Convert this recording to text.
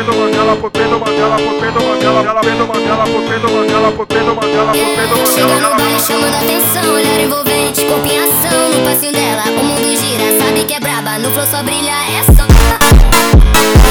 do Mandela, pro pé do Mandela, pro pé do Mandela, ela vem do Mandela, pro pé do Mandela, pro pé do Mandela, pro pé do Mandela. Chega no baile chamando atenção, olhar envolvente, corpo em ação. No passinho dela, o mundo gira, sabe que é braba, no flow só brilha essa.